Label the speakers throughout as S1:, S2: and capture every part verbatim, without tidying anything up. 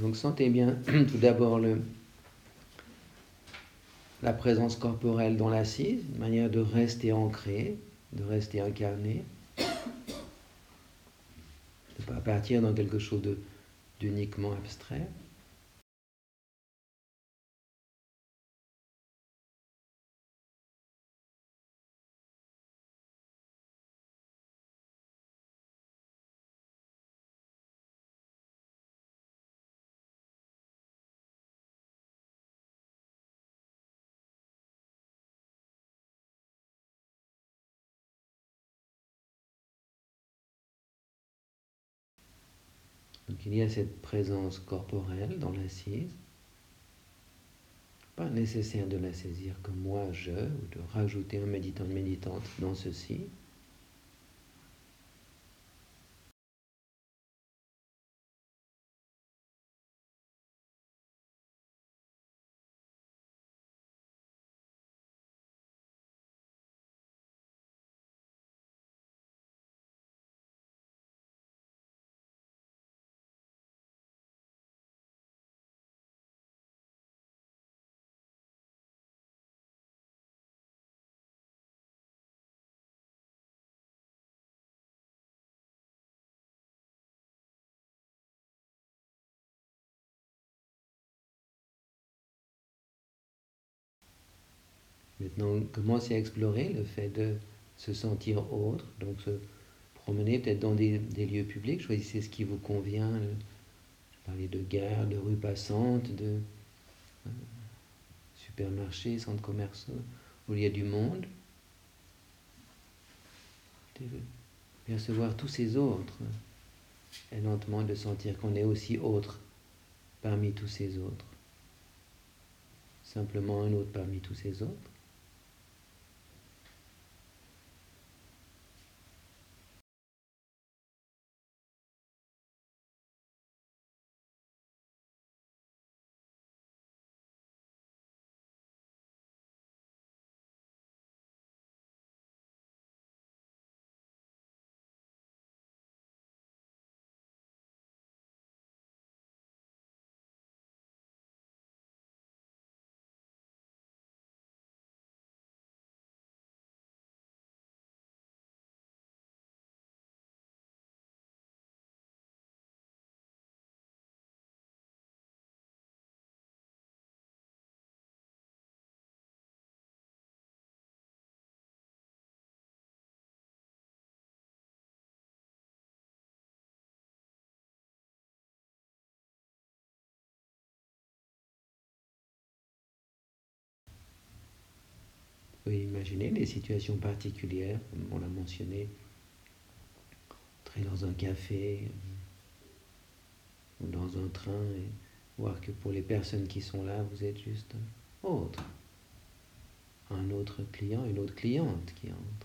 S1: Donc sentez bien tout d'abord le, la présence corporelle dans l'assise, une manière de rester ancré, de rester incarné, de ne pas partir dans quelque chose de, d'uniquement abstrait. Donc il y a cette présence corporelle dans l'assise. Pas nécessaire de la saisir comme moi, je, ou de rajouter un méditant, une méditante dans ceci. Maintenant, commencez à explorer le fait de se sentir autre, donc se promener peut-être dans des, des lieux publics, choisissez ce qui vous convient. Je parlais de gare, de rues passantes, de euh, supermarchés, centres commerciaux, où il y a du monde. De percevoir tous ces autres, et lentement de sentir qu'on est aussi autre parmi tous ces autres. Simplement un autre parmi tous ces autres. Vous pouvez imaginer des situations particulières, comme on l'a mentionné, entrer dans un café ou dans un train et voir que pour les personnes qui sont là, vous êtes juste autre. Un autre client, une autre cliente qui entre.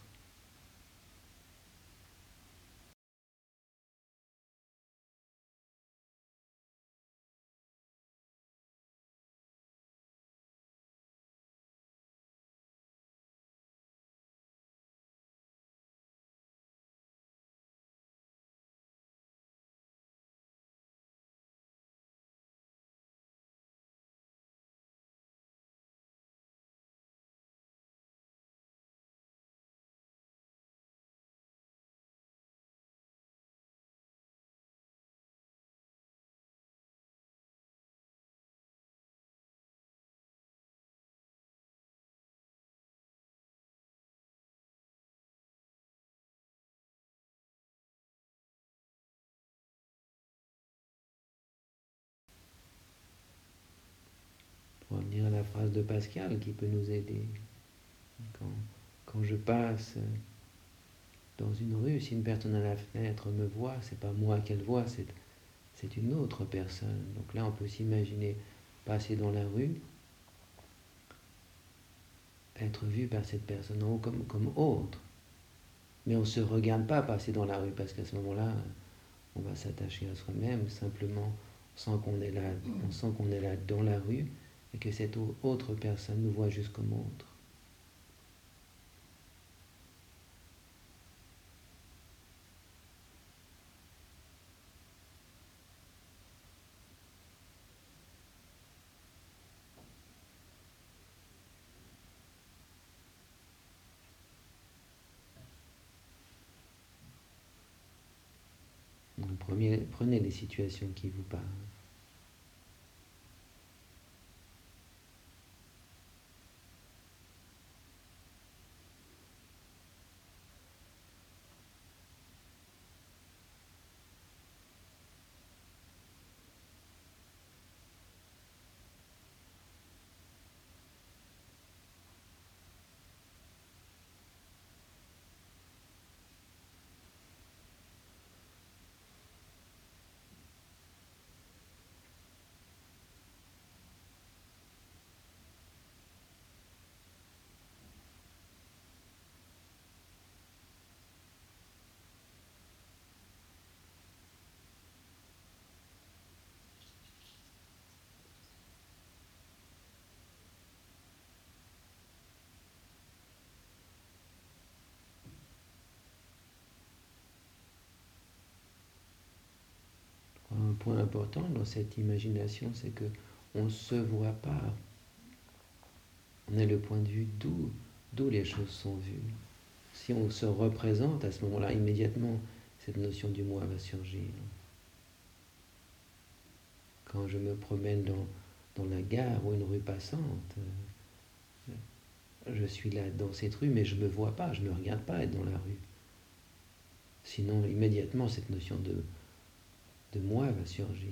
S1: Pour revenir à la phrase de Pascal qui peut nous aider. Quand, quand je passe dans une rue, si une personne à la fenêtre me voit, c'est pas moi qu'elle voit, c'est, c'est une autre personne. Donc là, on peut s'imaginer passer dans la rue, être vu par cette personne en haut comme, comme autre. Mais on ne se regarde pas passer dans la rue parce qu'à ce moment-là, on va s'attacher à soi-même. Simplement, on sent qu'on est là, on sent qu'on est là dans la rue et que cette autre personne nous voit juste comme autre. Prenez, prenez les situations qui vous parlent. Un point important dans cette imagination, c'est que on ne se voit pas. On a le point de vue d'où, d'où les choses sont vues. Si on se représente, à ce moment-là, immédiatement, cette notion du moi va surgir. Quand je me promène dans, dans la gare ou une rue passante, je suis là dans cette rue, mais je ne me vois pas, je ne me regarde pas être dans la rue. Sinon, immédiatement, cette notion de, de moi va surgir.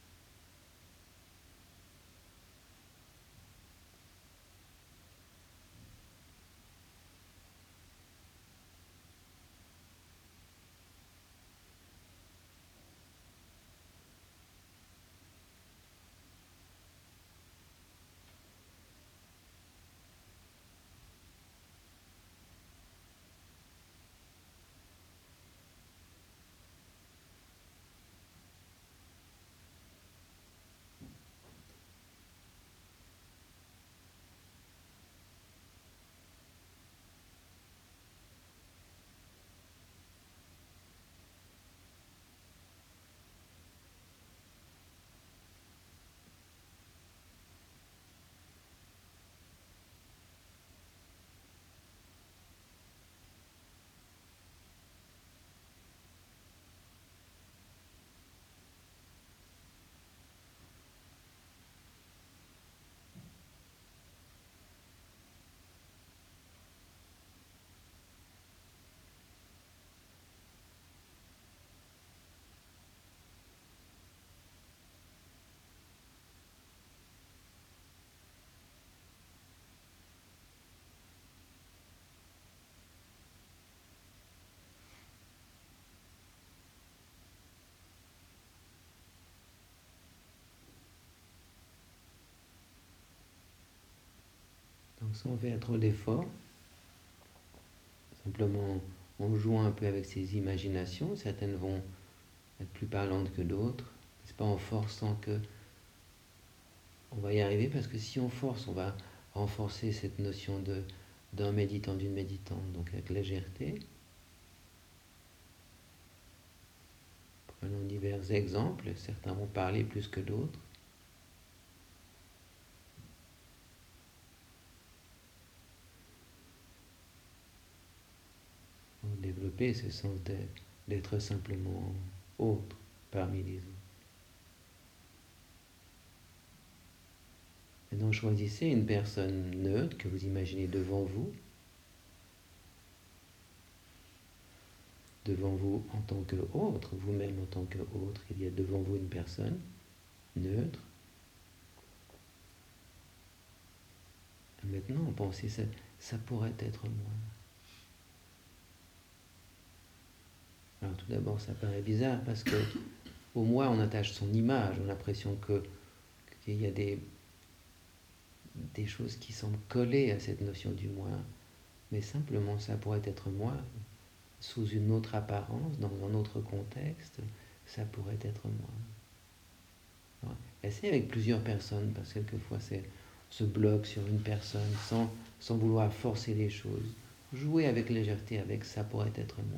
S1: Donc sans faire trop d'efforts, simplement en jouant un peu avec ces imaginations, certaines vont être plus parlantes que d'autres. C'est pas en forçant que on va y arriver, parce que si on force, on va renforcer cette notion de d'un méditant, d'une méditante, donc avec légèreté. Prenons divers exemples, certains vont parler plus que d'autres. Pour développer ce sens d'être simplement autre parmi les autres. Et donc choisissez une personne neutre que vous imaginez devant vous, devant vous en tant qu'autre, vous-même en tant qu'autre, il y a devant vous une personne neutre. Et maintenant, pensez, ça, ça pourrait être moi. Alors tout d'abord, ça paraît bizarre parce que au moi, on attache son image, on a l'impression que, qu'il y a des, des choses qui semblent collées à cette notion du moi, mais simplement ça pourrait être moi, sous une autre apparence, dans un autre contexte, ça pourrait être moi. Essayez avec plusieurs personnes, parce que quelquefois c'est, on se bloque sur une personne sans, sans vouloir forcer les choses. Jouez avec légèreté avec ça pourrait être moi.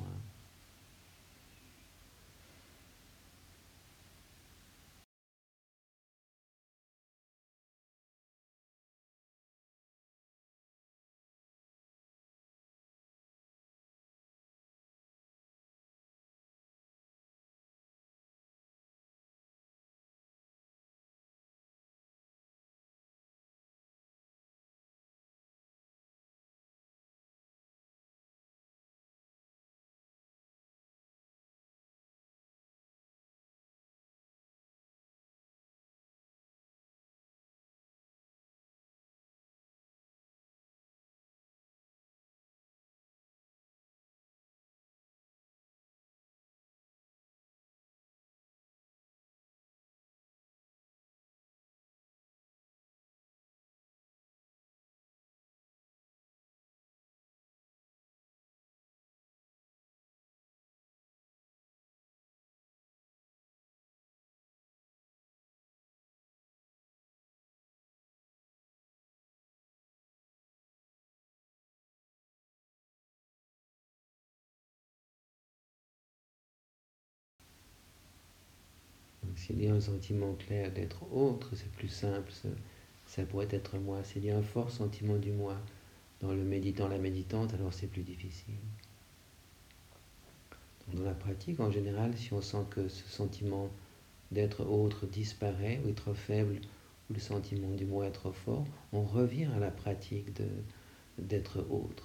S1: s'il y a un sentiment clair d'être autre, c'est plus simple, ça, ça pourrait être moi. S'il y a un fort sentiment du moi dans le méditant, la méditante, alors c'est plus difficile. Donc dans la pratique, en général, si on sent que ce sentiment d'être autre disparaît ou est trop faible, ou le sentiment du moi est trop fort, on revient à la pratique de, d'être autre.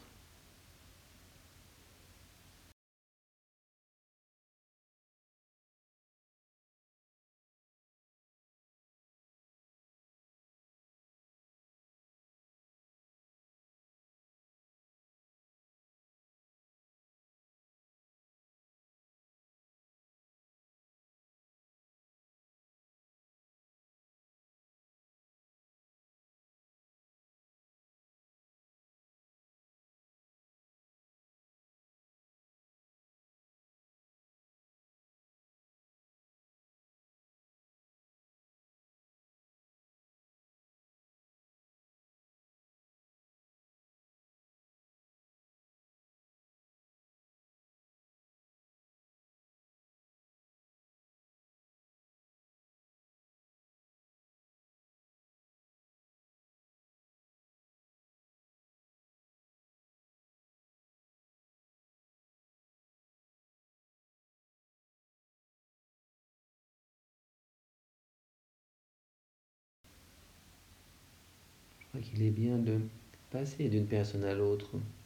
S1: Je crois qu'il est bien de passer d'une personne à l'autre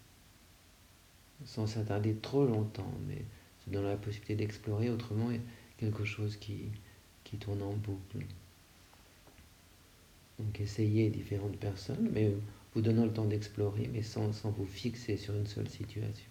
S1: sans s'attarder trop longtemps, mais se donner la possibilité d'explorer autrement quelque chose qui, qui tourne en boucle. Donc essayez différentes personnes, mais vous donnant le temps d'explorer, mais sans, sans vous fixer sur une seule situation.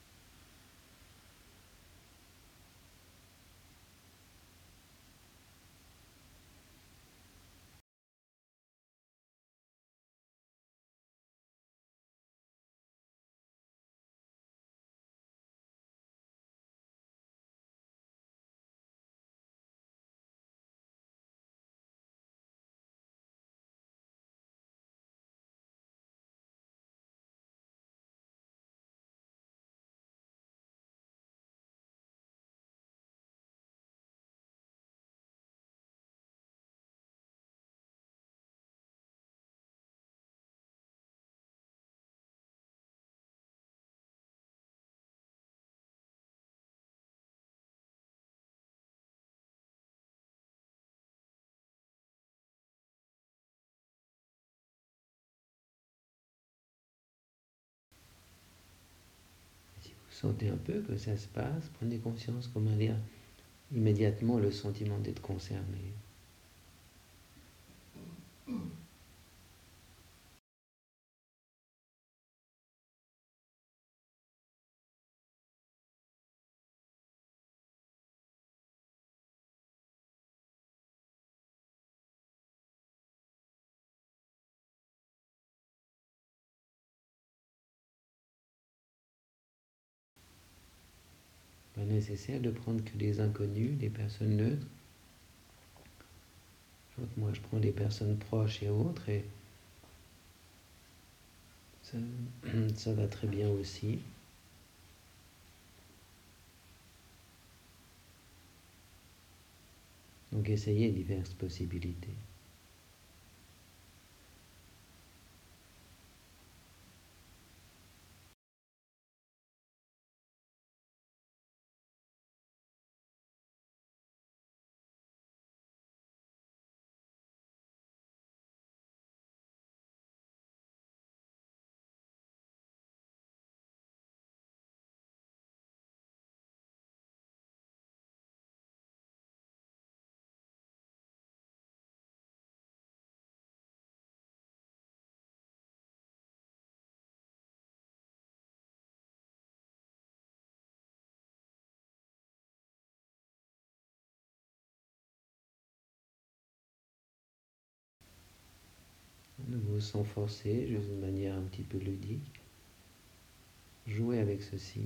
S1: Si vous sentez un peu que ça se passe, prenez conscience comment dire immédiatement le sentiment d'être concerné. Pas nécessaire de prendre que des inconnus, des personnes neutres. Moi, je prends des personnes proches et autres, et ça, ça va très bien aussi. Donc essayez diverses possibilités. À nouveau sans forcer, juste d'une manière un petit peu ludique. Jouez avec ceci.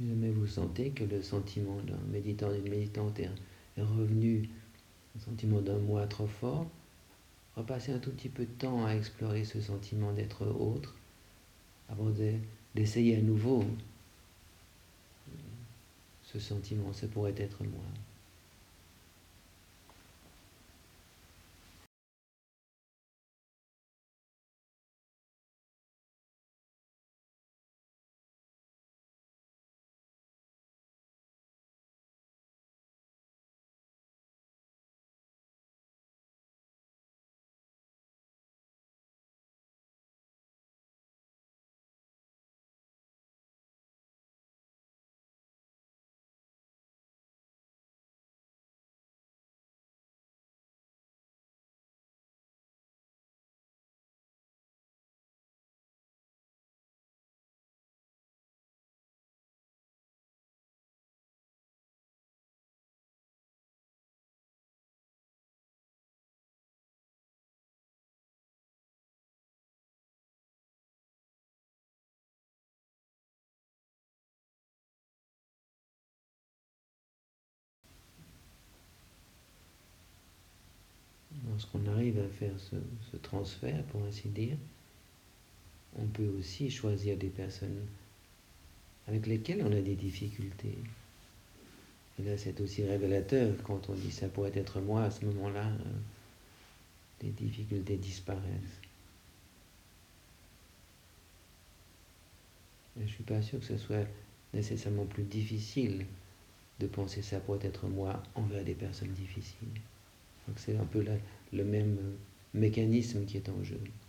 S1: Si jamais vous sentez que le sentiment d'un méditant, d'une méditante est, est revenu, un sentiment d'un moi trop fort, repassez un tout petit peu de temps à explorer ce sentiment d'être autre, avant de, d'essayer à nouveau ce sentiment, ça pourrait être moi. Lorsqu'on arrive à faire ce, ce transfert, pour ainsi dire, on peut aussi choisir des personnes avec lesquelles on a des difficultés. Et là, c'est aussi révélateur quand on dit ça pourrait être moi, à ce moment-là, euh, les difficultés disparaissent. Et je ne suis pas sûr que ce soit nécessairement plus difficile de penser ça pourrait être moi envers des personnes difficiles. Donc c'est un peu la, le même mécanisme qui est en jeu.